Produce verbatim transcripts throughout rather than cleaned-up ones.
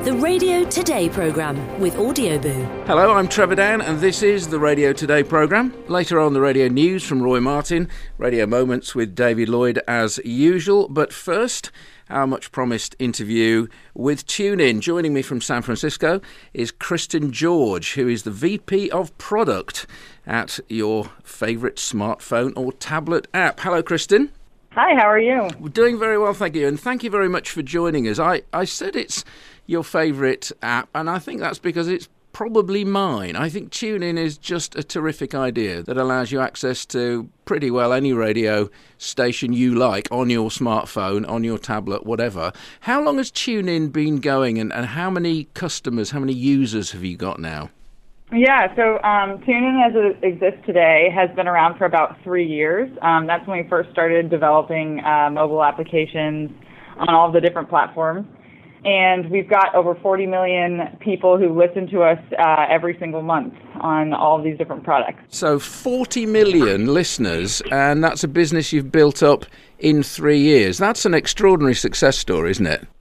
The Radio Today programme with Audioboo. Hello, I'm Trevor Dan, and this is the Radio Today programme. Later on, the radio news from Roy Martin, Radio Moments with David Lloyd as usual. But first, our much-promised interview with TuneIn. Joining me from San Francisco is Kristen George, who is the V P of Product at your favourite smartphone or tablet app. Hello, Kristen. Hi, how are you? We're doing very well, thank you. And thank you very much for joining us. I, I said it's your favourite app, and I think that's because it's probably mine. I think TuneIn is just a terrific idea that allows you access to pretty well any radio station you like on your smartphone, on your tablet, whatever. How long has TuneIn been going, and, and how many customers, how many users have you got now? Yeah, so um, TuneIn as it exists today has been around for about three years. Um, that's when we first started developing uh, mobile applications on all of the different platforms. And we've got over forty million people who listen to us uh, every single month on all of these different products. So forty million listeners, and that's a business you've built up in three years. That's an extraordinary success story, isn't it?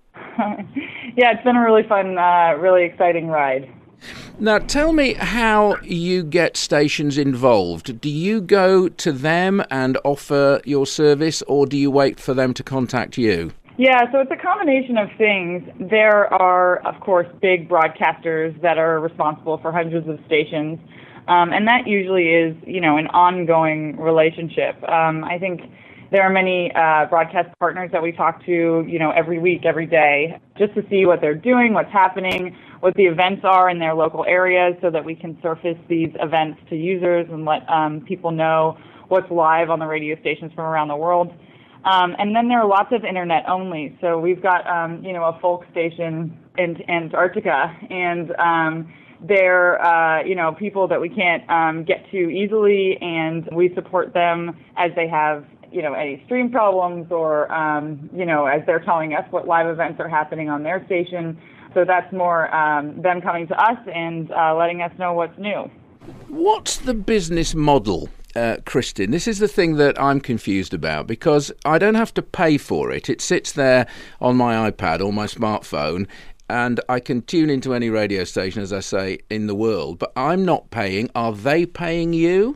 Yeah, it's been a really fun, uh, really exciting ride. Now, tell me how you get stations involved. Do you go to them and offer your service, or do you wait for them to contact you? Yeah, so it's a combination of things. There are, of course, big broadcasters that are responsible for hundreds of stations, um, and that usually is, you know, an ongoing relationship. Um, I think there are many uh, broadcast partners that we talk to, you know, every week, every day, just to see what they're doing, what's happening, what the events are in their local areas, so that we can surface these events to users and let um, people know what's live on the radio stations from around the world. Um, and then there are lots of internet only. So we've got, um, you know, a folk station in Antarctica, and um, they're, uh, you know, people that we can't um, get to easily, and we support them as they have, you know, any stream problems, or, um, you know, as they're telling us what live events are happening on their station. So that's more um, them coming to us and uh, letting us know what's new. What's the business model, uh, Kristen? This is the thing that I'm confused about, because I don't have to pay for it. It sits there on my iPad or my smartphone, and I can tune into any radio station, as I say, in the world. But I'm not paying. Are they paying you?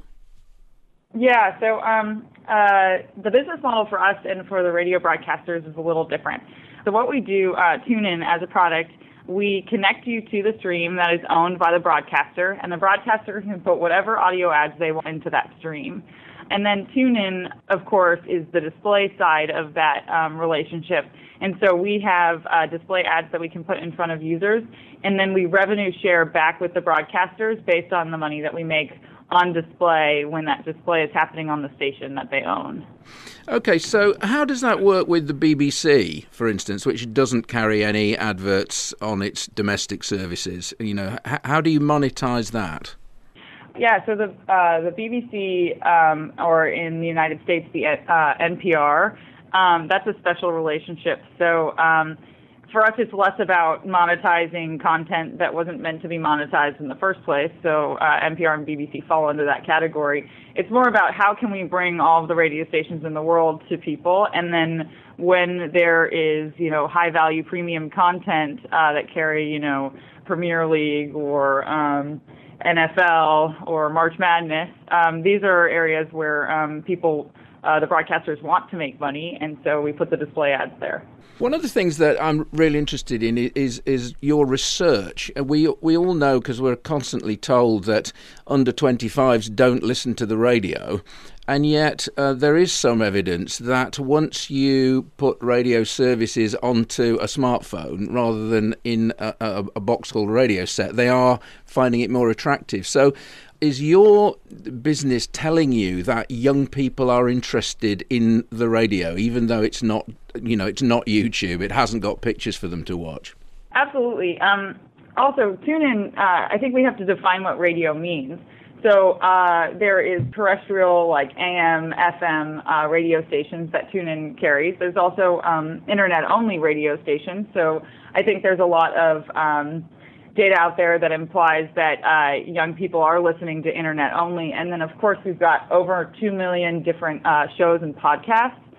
Yeah, so um, uh, the business model for us and for the radio broadcasters is a little different. So what we do, uh, TuneIn as a product, we connect you to the stream that is owned by the broadcaster, and the broadcaster can put whatever audio ads they want into that stream. And then TuneIn, of course, is the display side of that um, relationship. And so we have uh, display ads that we can put in front of users, and then we revenue share back with the broadcasters based on the money that we make on display when that display is happening on the station that they own. Okay, so how does that work with the B B C, for instance, which doesn't carry any adverts on its domestic services? You know, h- how do you monetize that? Yeah, so the uh, the B B C, um, or in the United States, the uh, N P R, um, that's a special relationship. So um, for us, it's less about monetizing content that wasn't meant to be monetized in the first place. So uh, N P R and B B C fall into that category. It's more about how can we bring all of the radio stations in the world to people, and then when there is, you know, high-value premium content uh, that carry, you know, Premier League or um, N F L or March Madness, um, these are areas where um, people, uh, the broadcasters want to make money, and so we put the display ads there. One of the things that I'm really interested in is is your research. We we all know, because we're constantly told, that under twenty-fives don't listen to the radio, and yet uh, there is some evidence that once you put radio services onto a smartphone rather than in a, a, a box called radio set, they are finding it more attractive. So is your business telling you that young people are interested in the radio, even though it's not, you know, it's not YouTube, it hasn't got pictures for them to watch? Absolutely. Um, also, TuneIn, uh, I think we have to define what radio means. So uh, there is terrestrial, like A M, F M uh, radio stations that TuneIn carries. There's also um, internet-only radio stations. So I think there's a lot of um, data out there that implies that uh, young people are listening to internet only. And then, of course, we've got over two million different uh, shows and podcasts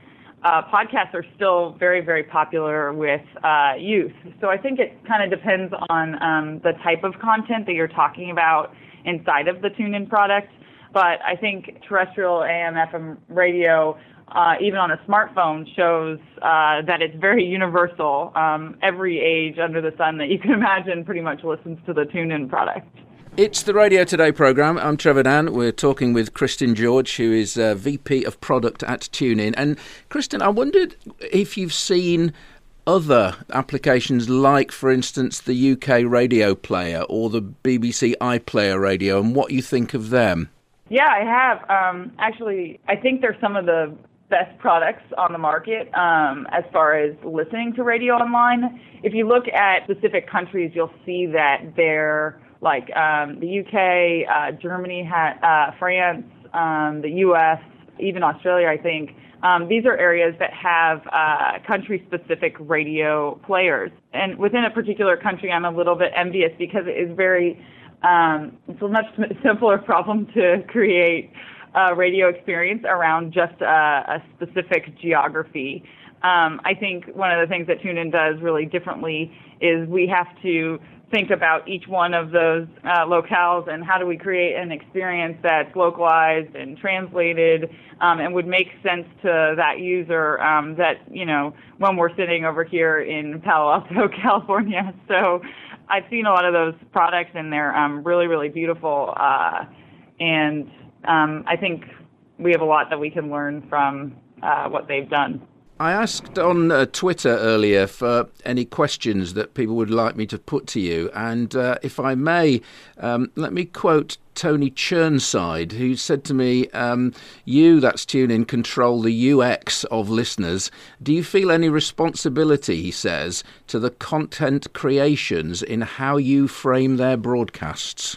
uh, podcasts are still very, very popular with uh, youth. So I think it kind of depends on um, the type of content that you're talking about inside of the TuneIn product. But I think terrestrial A M F M radio, uh, even on a smartphone, shows uh, that it's very universal. Um, every age under the sun that you can imagine pretty much listens to the TuneIn product. It's the Radio Today programme. I'm Trevor Dan. We're talking with Kristen George, who is uh, V P of Product at TuneIn. And Kristen, I wondered if you've seen other applications like, for instance, the U K Radio Player or the B B C iPlayer Radio, and what you think of them. Yeah, I have. Um, actually, I think they're some of the best products on the market um, as far as listening to radio online. If you look at specific countries, you'll see that they're like um, the U K, uh, Germany, ha- uh, France, um, the U S, even Australia, I think. Um, these are areas that have uh, country-specific radio players. And within a particular country, I'm a little bit envious because it is very, um, it's a much simpler problem to create a radio experience around just a, a specific geography. Um, I think one of the things that TuneIn does really differently is we have to think about each one of those uh, locales and how do we create an experience that's localized and translated um, and would make sense to that user um, that, you know, when we're sitting over here in Palo Alto, California. So I've seen a lot of those products and they're um, really, really beautiful. Uh, and um, I think we have a lot that we can learn from uh, what they've done. I asked on uh, Twitter earlier for any questions that people would like me to put to you. And uh, if I may, um, let me quote Tony Churnside, who said to me, um, you, that's TuneIn, control the U X of listeners. Do you feel any responsibility, he says, to the content creations in how you frame their broadcasts?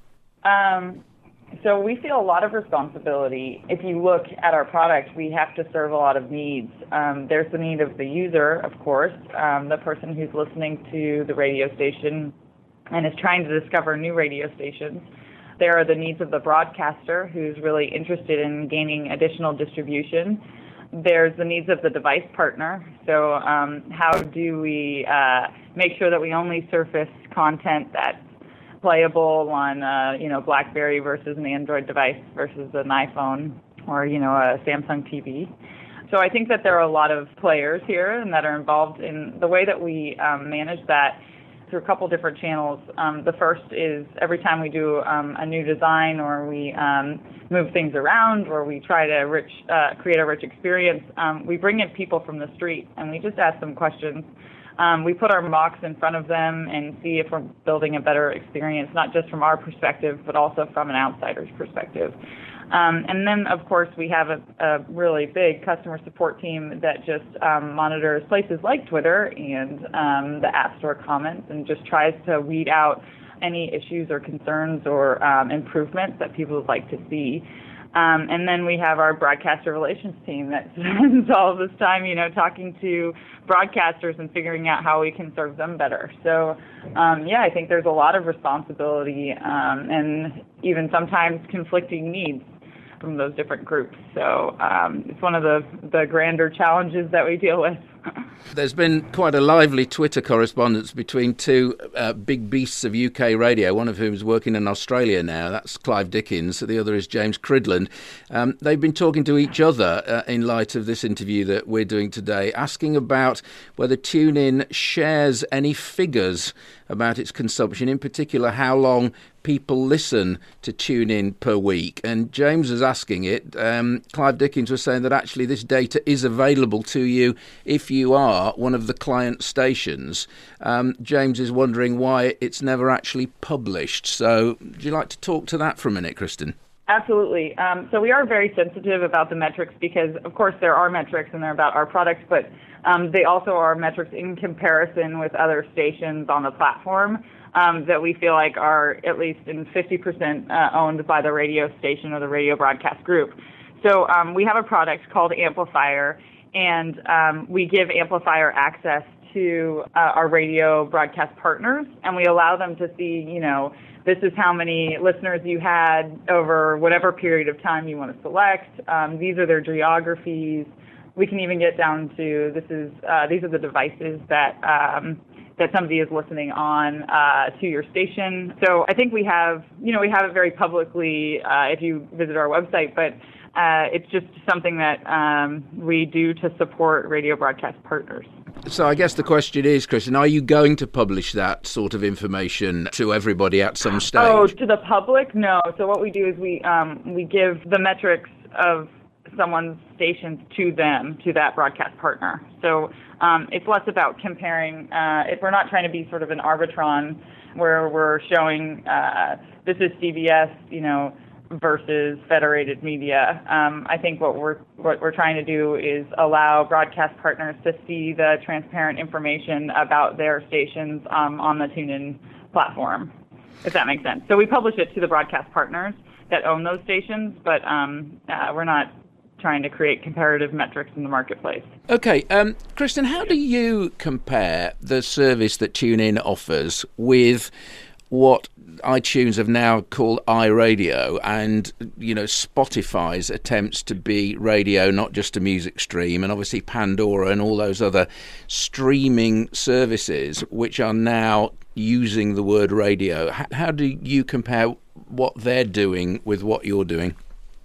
Um. So we feel a lot of responsibility. If you look at our product, we have to serve a lot of needs. Um, there's the need of the user, of course, um, the person who's listening to the radio station and is trying to discover new radio stations. There are the needs of the broadcaster who's really interested in gaining additional distribution. There's the needs of the device partner. So um, how do we uh, make sure that we only surface content that's playable on, uh, you know, BlackBerry versus an Android device versus an iPhone or, you know, a Samsung T V. So I think that there are a lot of players here and that are involved in the way that we um, manage that through a couple different channels. Um, the first is every time we do um, a new design or we um, move things around or we try to rich, uh, create a rich experience, um, we bring in people from the street and we just ask them questions. Um, we put our mocks in front of them and see if we're building a better experience, not just from our perspective, but also from an outsider's perspective. Um, and then, of course, we have a, a really big customer support team that just um, monitors places like Twitter and um, the App Store comments and just tries to weed out any issues or concerns or um, improvements that people would like to see. Um, and then we have our broadcaster relations team that spends all of this time, you know, talking to broadcasters and figuring out how we can serve them better. So, um, yeah, I think there's a lot of responsibility um, and even sometimes conflicting needs from those different groups. So um, it's one of the, the grander challenges that we deal with. There's been quite a lively Twitter correspondence between two uh, big beasts of U K radio, one of whom is working in Australia now. That's Clive Dickens. The other is James Cridland. Um, they've been talking to each other uh, in light of this interview that we're doing today, asking about whether TuneIn shares any figures about its consumption, in particular how long people listen to TuneIn per week. And James was asking it. Um, Clive Dickens was saying that actually this data is available to you if you are one of the client stations. Um, James is wondering why it's never actually published. So would you like to talk to that for a minute, Kristen? Absolutely. Um, so we are very sensitive about the metrics because, of course, there are metrics and they're about our products, but um, they also are metrics in comparison with other stations on the platform um, that we feel like are at least in fifty percent uh, owned by the radio station or the radio broadcast group. So um, we have a product called Amplifier, and um, we give Amplifier access to uh, our radio broadcast partners, and we allow them to see, you know, this is how many listeners you had over whatever period of time you want to select. Um, these are their geographies. we can even get down to this is uh, these are the devices that um, that somebody is listening on uh, to your station. So I think we have, you know, we have it very publicly uh, if you visit our website, but uh, it's just something that um, we do to support radio broadcast partners. So I guess the question is, Kristen, are you going to publish that sort of information to everybody at some stage? Oh, to the public? No. So what we do is we um, we give the metrics of someone's stations to them, to that broadcast partner. So um, it's less about comparing. Uh, if we're not trying to be sort of an arbitron where we're showing uh, this is C B S, you know, versus Federated Media. Um, I think what we're what we're trying to do is allow broadcast partners to see the transparent information about their stations um, on the TuneIn platform, if that makes sense. So we publish it to the broadcast partners that own those stations, but um, uh, we're not trying to create comparative metrics in the marketplace. Okay, um, Kristen, how do you compare the service that TuneIn offers with what iTunes have now called iRadio and, you know, Spotify's attempts to be radio, not just a music stream, and obviously Pandora and all those other streaming services which are now using the word radio? How, how do you compare what they're doing with what you're doing?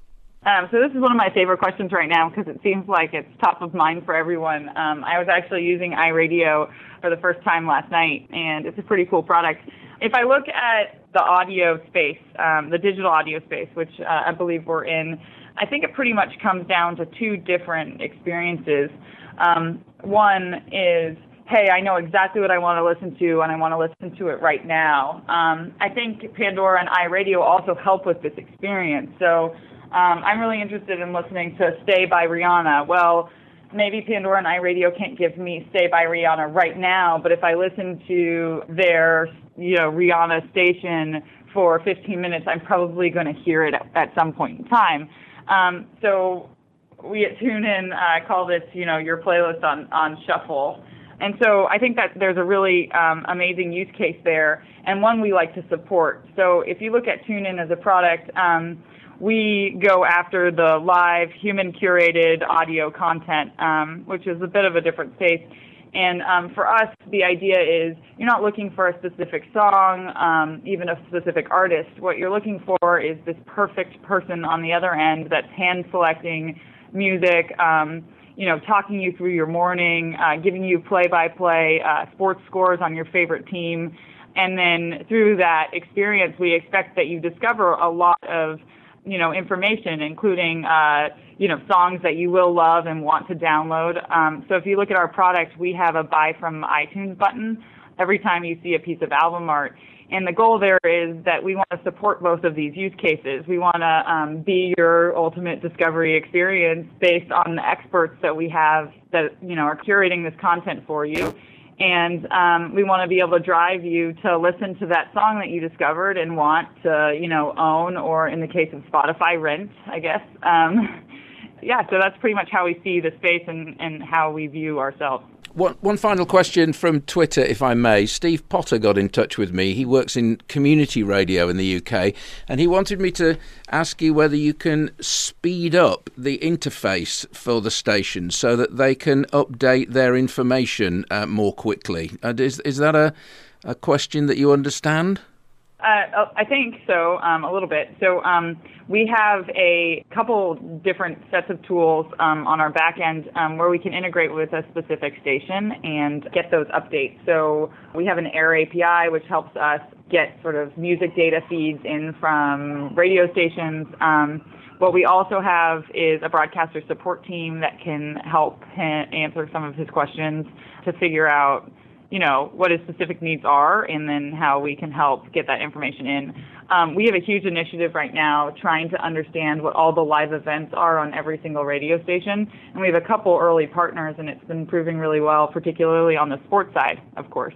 Um, so this is one of my favorite questions right now because it seems like it's top of mind for everyone. Um, I was actually using iRadio for the first time last night, and it's a pretty cool product. If I look at the audio space, um, the digital audio space, which uh, I believe we're in, I think it pretty much comes down to two different experiences. Um, one is, hey, I know exactly what I want to listen to, and I want to listen to it right now. Um, I think Pandora and iRadio also help with this experience. So um, I'm really interested in listening to Stay by Rihanna. Well, maybe Pandora and iRadio can't give me Stay by Rihanna right now, but if I listen to their, you know, Rihanna station for fifteen minutes, I'm probably going to hear it at, at some point in time. Um, so we at TuneIn uh, call this, you know, your playlist on, on shuffle. And so I think that there's a really um, amazing use case there, and one we like to support. So if you look at TuneIn as a product, um, we go after the live, human-curated audio content, um, which is a bit of a different space. And um, for us, the idea is you're not looking for a specific song, um, even a specific artist. What you're looking for is this perfect person on the other end that's hand-selecting music, um, you know, talking you through your morning, uh, giving you play-by-play uh, sports scores on your favorite team. And then through that experience, we expect that you discover a lot of, you know, information, including, uh, you know, songs that you will love and want to download. Um, so if you look at our product, we have a buy from iTunes button every time you see a piece of album art. And the goal there is that we want to support both of these use cases. We want to um, be your ultimate discovery experience based on the experts that we have that, you know, are curating this content for you. And um, we want to be able to drive you to listen to that song that you discovered and want to, you know, own, or in the case of Spotify, rent, I guess. Um, yeah, so that's pretty much how we see the space and, and how we view ourselves. One, one final question from Twitter, if I may. Steve Potter got in touch with me. He works in community radio in the U K, and he wanted me to ask you whether you can speed up the interface for the station so that they can update their information uh, more quickly. Uh, is, is that a, a question that you understand? Uh, I think so, um, a little bit. So um, we have a couple different sets of tools um, on our back end um, where we can integrate with a specific station and get those updates. So we have an AIR A P I, which helps us get sort of music data feeds in from radio stations. Um, what we also have is a broadcaster support team that can help him answer some of his questions to figure out, you know, what his specific needs are, and then how we can help get that information in. Um, we have a huge initiative right now trying to understand what all the live events are on every single radio station, and we have a couple early partners, and it's been proving really well, particularly on the sports side, of course.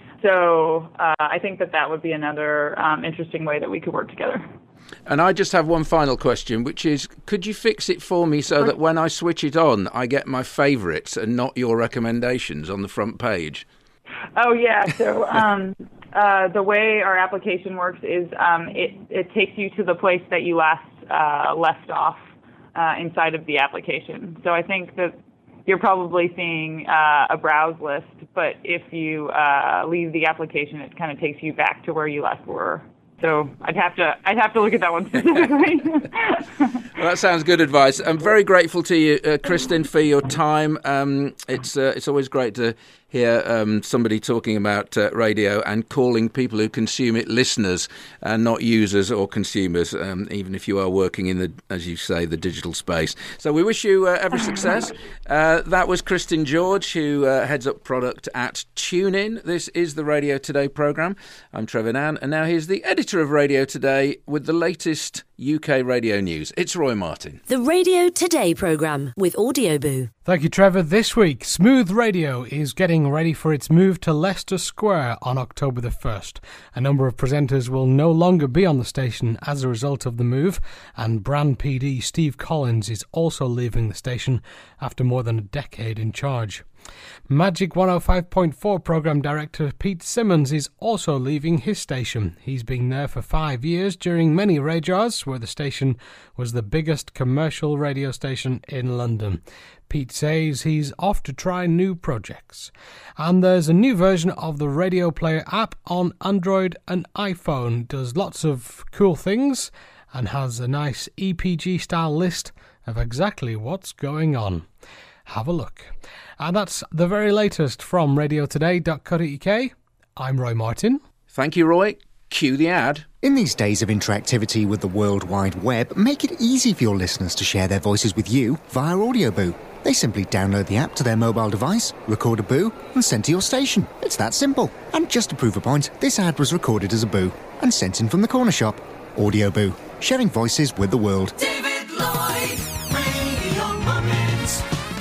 So uh, I think that that would be another um, interesting way that we could work together. And I just have one final question, which is, could you fix it for me so that when I switch it on, I get my favourites and not your recommendations on the front page? Oh, yeah. So um, uh, the way our application works is um, it, it takes you to the place that you last uh, left off uh, inside of the application. So I think that you're probably seeing uh, a browse list. But if you uh, leave the application, it kind of takes you back to where you last were. So I'd have to I'd have to look at that one specifically. Well, that sounds good advice. I'm very grateful to you, uh, Kristin, for your time. Um, it's uh, it's always great to hear um, somebody talking about uh, radio and calling people who consume it listeners and not users or consumers, um, even if you are working in the, as you say, the digital space. So we wish you uh, every success. Uh, that was Kristin George, who uh, heads up product at TuneIn. This is the Radio Today programme. I'm Trevor Nann, and now here's the editor of Radio Today with the latest U K radio news. It's Roy Martin. The Radio Today programme with Audioboo. Thank you, Trevor. This week, Smooth Radio is getting ready for its move to Leicester Square on October the first. A number of presenters will no longer be on the station as a result of the move, and brand P D Steve Collins is also leaving the station after more than a decade in charge. Magic one oh five point four programme director Pete Simmons is also leaving his station. He's been there for five years during many radios, where the station was the biggest commercial radio station in London. Pete says he's off to try new projects. And there's a new version of the Radio Player app on Android and iPhone. It does lots of cool things and has a nice E P G-style list of exactly what's going on. Have a look. And that's the very latest from radio today dot co dot uk. I'm Roy Martin. Thank you, Roy. Cue the ad. In these days of interactivity with the World Wide Web, make it easy for your listeners to share their voices with you via Audioboo. They simply download the app to their mobile device, record a boo, and send to your station. It's that simple. And just to prove a point, this ad was recorded as a boo and sent in from the corner shop. Audioboo, sharing voices with the world. David Lloyd, Radio Moments.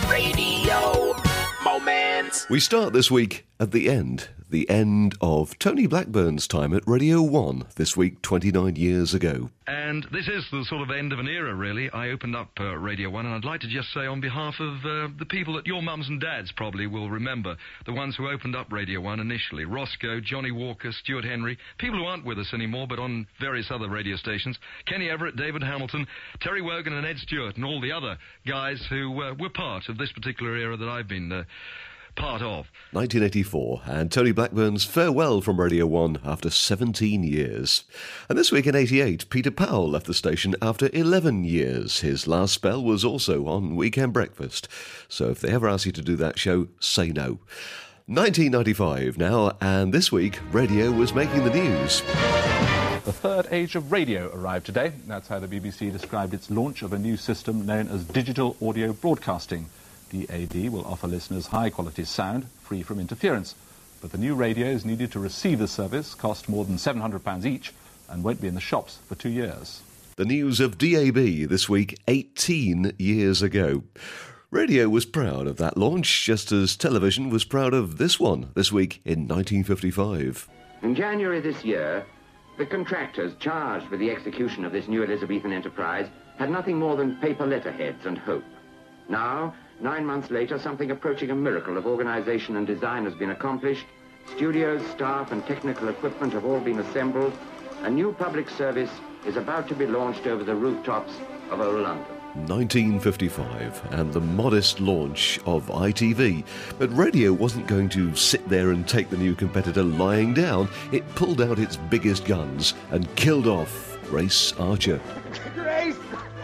Radio Moments. We start this week at the end. The end of Tony Blackburn's time at Radio one, this week twenty-nine years ago. And this is the sort of end of an era, really. I opened up uh, Radio one, and I'd like to just say on behalf of uh, the people that your mums and dads probably will remember, the ones who opened up Radio one initially, Roscoe, Johnny Walker, Stuart Henry, people who aren't with us anymore but on various other radio stations, Kenny Everett, David Hamilton, Terry Wogan and Ed Stewart, and all the other guys who uh, were part of this particular era that I've been... Uh, part of. nineteen eighty-four, and Tony Blackburn's farewell from Radio one after seventeen years. And this week in eighty-eight, Peter Powell left the station after eleven years. His last spell was also on Weekend Breakfast. So if they ever ask you to do that show, say no. nineteen ninety-five now, and this week, radio was making the news. The third age of radio arrived today. That's how the B B C described its launch of a new system known as digital audio broadcasting. D A B will offer listeners high-quality sound, free from interference. But the new radios needed to receive the service cost more than seven hundred pounds each and won't be in the shops for two years. The news of D A B this week, eighteen years ago. Radio was proud of that launch, just as television was proud of this one, this week in nineteen fifty-five. In January this year, the contractors charged with the execution of this new Elizabethan enterprise had nothing more than paper letterheads and hope. Now, nine months later, something approaching a miracle of organization and design has been accomplished. Studios, staff, and technical equipment have all been assembled. A new public service is about to be launched over the rooftops of old London. nineteen fifty-five, and the modest launch of I T V. But radio wasn't going to sit there and take the new competitor lying down. It pulled out its biggest guns and killed off Grace Archer. Grace!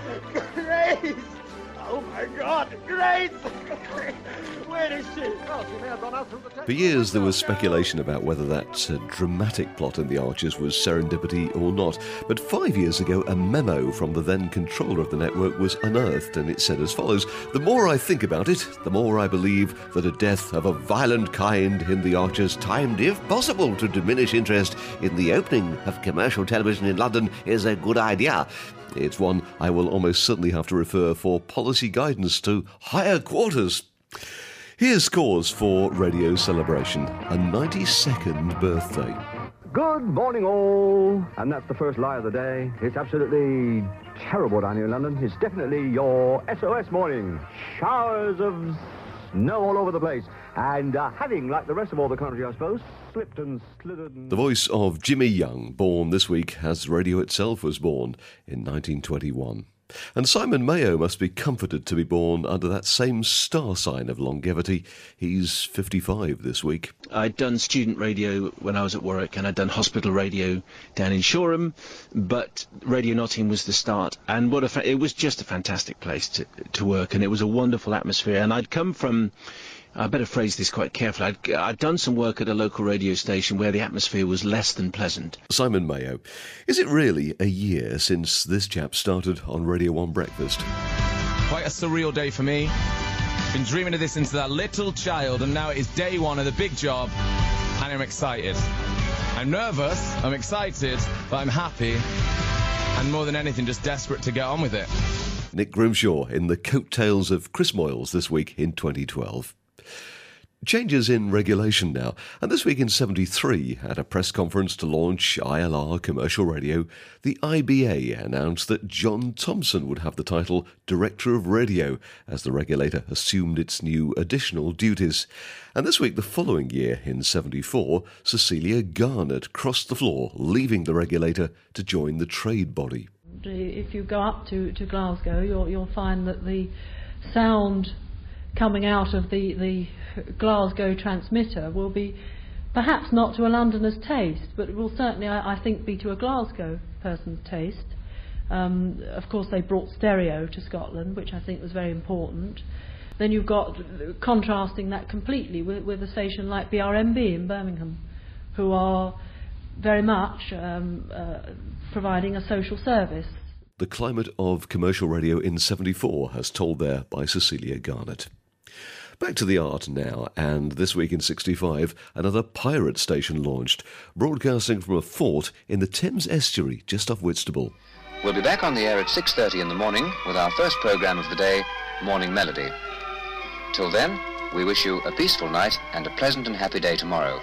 Grace! Oh my God, Grace! Where is she? Oh, she may have gone out through the table. For years there was speculation about whether that uh, dramatic plot in The Archers was serendipity or not, but five years ago a memo from the then controller of the network was unearthed, and it said as follows: "The more I think about it, the more I believe that a death of a violent kind in The Archers, timed if possible to diminish interest in the opening of commercial television in London, is a good idea. It's one I will almost certainly have to refer for policy guidance to higher quarters." Here's cause for Radio Celebration, a ninety-second birthday. Good morning, all. And that's the first lie of the day. It's absolutely terrible down here in London. It's definitely your S O S morning. Showers of snow all over the place. And uh, having, like the rest of all the country, I suppose, slipped and slithered and... The voice of Jimmy Young, born this week as radio itself was born in nineteen twenty-one. And Simon Mayo must be comforted to be born under that same star sign of longevity. He's fifty-five this week. I'd done student radio when I was at Warwick, and I'd done hospital radio down in Shoreham, but Radio Nottingham was the start, and what a fa- it was just a fantastic place to, to work, and it was a wonderful atmosphere. And I'd come from, I better phrase this quite carefully, I'd, I'd done some work at a local radio station where the atmosphere was less than pleasant. Simon Mayo, is it really a year since this chap started on Radio one Breakfast? Quite a surreal day for me. Been dreaming of this since that little child, and now it is day one of the big job, and I'm excited. I'm nervous, I'm excited, but I'm happy, and more than anything, just desperate to get on with it. Nick Grimshaw in the coattails of Chris Moyles this week in twenty twelve. Changes in regulation now, and this week in seventy-three, at a press conference to launch I L R commercial radio, the I B A announced that John Thompson would have the title Director of Radio, as the regulator assumed its new additional duties. And this week, the following year, in seventy-four, Cecilia Garnett crossed the floor, leaving the regulator to join the trade body. If you go up to, to Glasgow, you'll, you'll find that the sound coming out of the, the Glasgow transmitter will be perhaps not to a Londoner's taste, but it will certainly, I, I think, be to a Glasgow person's taste. Um, of course, they brought stereo to Scotland, which I think was very important. Then you've got contrasting that completely with, with a station like B R M B in Birmingham, who are very much um, uh, providing a social service. The climate of commercial radio in seventy-four, as told there by Cecilia Garnett. Back to the art now, and this week in sixty-five, another pirate station launched, broadcasting from a fort in the Thames estuary just off Whitstable. We'll be back on the air at six thirty in the morning with our first programme of the day, Morning Melody. Till then, we wish you a peaceful night and a pleasant and happy day tomorrow.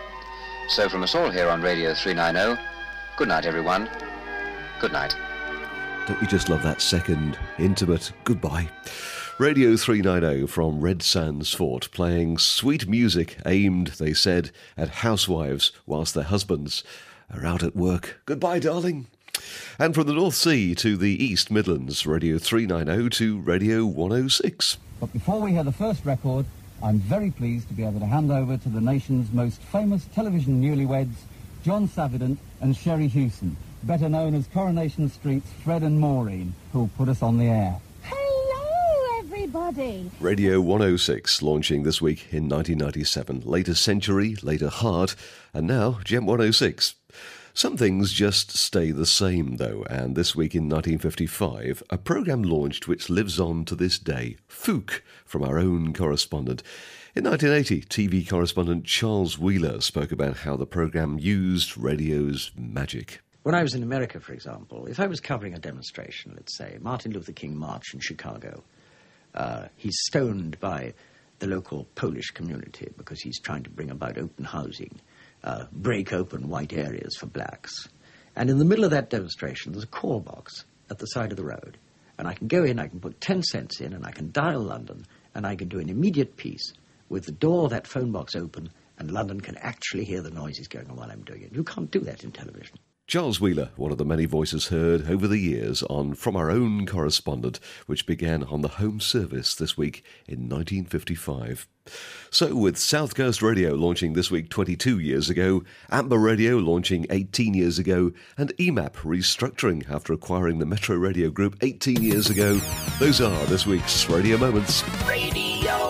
So from us all here on Radio three ninety, good night everyone, good night. Don't you just love that second, intimate goodbye? Radio three ninety from Red Sands Fort, playing sweet music aimed, they said, at housewives whilst their husbands are out at work. Goodbye, darling. And from the North Sea to the East Midlands, Radio three ninety to Radio one oh six. But before we hear the first record, I'm very pleased to be able to hand over to the nation's most famous television newlyweds, John Savidant and Sherry Hewson, better known as Coronation Street's Fred and Maureen, who'll put us on the air. Hello, everybody. Radio one oh six, launching this week in nineteen ninety-seven. Later Century, later Heart, and now Gem one oh six. Some things just stay the same, though, and this week in nineteen fifty-five, a programme launched which lives on to this day. Fook, from our own correspondent. In nineteen eighty, T V correspondent Charles Wheeler spoke about how the programme used radio's magic. When I was in America, for example, if I was covering a demonstration, let's say, Martin Luther King March in Chicago, uh, he's stoned by the local Polish community because he's trying to bring about open housing, uh, break open white areas for blacks. And in the middle of that demonstration, there's a call box at the side of the road. And I can go in, I can put ten cents in, and I can dial London, and I can do an immediate piece with the door of that phone box open, and London can actually hear the noises going on while I'm doing it. You can't do that in television. Charles Wheeler, one of the many voices heard over the years on From Our Own Correspondent, which began on the home service this week in nineteen fifty-five. So, with South Coast Radio launching this week twenty-two years ago, Amber Radio launching eighteen years ago, and E M A P restructuring after acquiring the Metro Radio Group eighteen years ago, those are this week's Radio Moments. Radio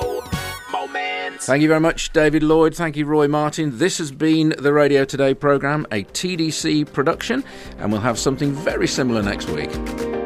Moments. Thank you very much, David Lloyd. Thank you, Roy Martin. This has been the Radio Today programme, a T D C production, and we'll have something very similar next week.